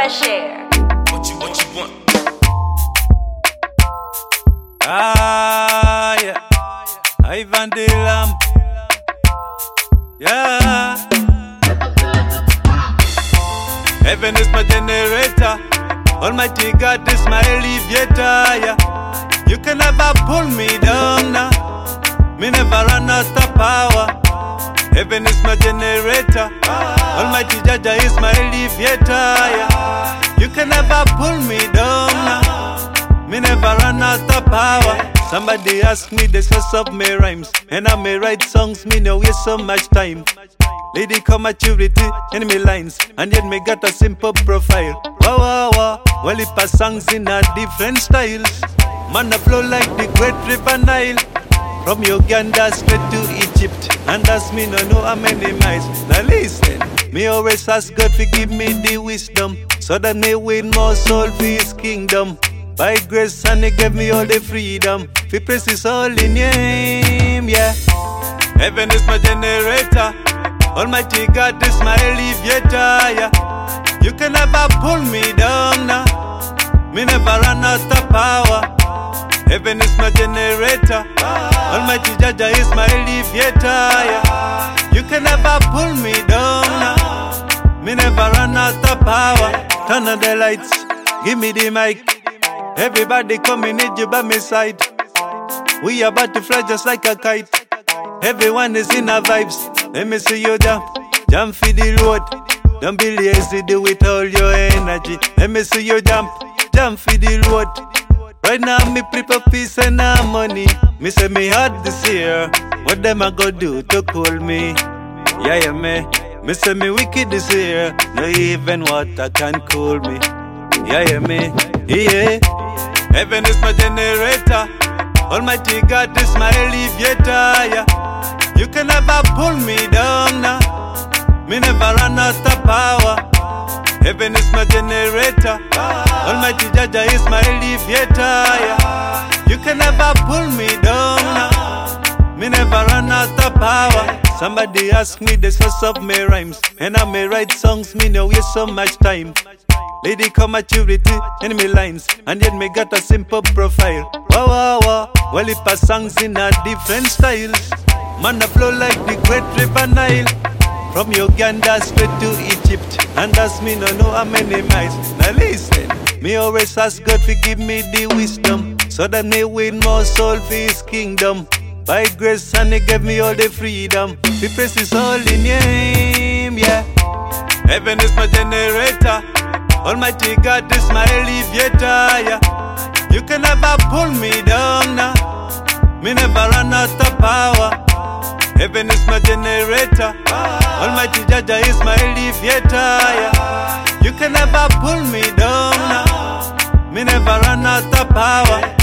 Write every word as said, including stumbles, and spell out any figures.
Fresh Air. What you, what you want? Ah, yeah. Ivan the Lamp. Yeah. Heaven is my generator. Almighty God is my alleviator. Yeah. You can never pull me down now. Me never run out of power. Heaven is my generator. Almighty Jaja is my alleviator. Yeah. You can never pull me down now. Me never run out of power. Somebody ask me the source of my rhymes, and I may write songs, me no waste so much time. Lady come maturity in me lines, and yet me got a simple profile. Wow, wow, wow. Well, it pass songs in a different styles. Man, I flow like the great river Nile. From Uganda straight to Egypt, and that's me no know how many miles. Now listen, me always ask God to give me the wisdom, so that me win more soul for His kingdom. By grace and He gave me all the freedom, fi praise His holy name, yeah. Heaven is my generator, Almighty God is my alleviator, yeah. You can never pull me down now, me never run out of power. Heaven is my generator, Almighty Jaja is my alleviator, yeah. You can never pull me down now, me never run out of power. Turn on the lights, give me the mic. Everybody come and need you by my side. We about to fly just like a kite. Everyone is in our vibes. Let me see you jump, jump for the road. Don't be lazy, do it all your energy. Let me see you jump, jump for the road. Right now me prepare peace and harmony. Me say me hard this year. What them a go do to cool me? Yeah, yeah, me. Me say me wicked this year. No even water can cool me. Yeah, yeah, me. Yeah. Heaven is my generator. Almighty God is my alleviator, yeah. You can never pull me down now. Me never run out of power. Heaven is my generator. Almighty Jaja is my alleviator, yeah. You can never pull me down now. Me never run out of power. Somebody ask me the source of my rhymes, and I may write songs, me no waste so much time. Lady come maturity in me lines, and yet me got a simple profile. Wow, wow, wow. Well, it pass songs in a different styles. Man, I flow like the great river Nile. From Uganda straight to Egypt, and that's me no know how many miles. Now listen, me always ask God to give me the wisdom, so that me win more soul for His kingdom. By grace and He gave me all the freedom, we praise His holy name, yeah. Heaven is my generator, Almighty God is my alleviator, yeah. You can never pull me down now, me never run out of power. Heaven is my generator, Almighty Jaja is my alleviator, yeah. You can never pull me down now, me never run out of power.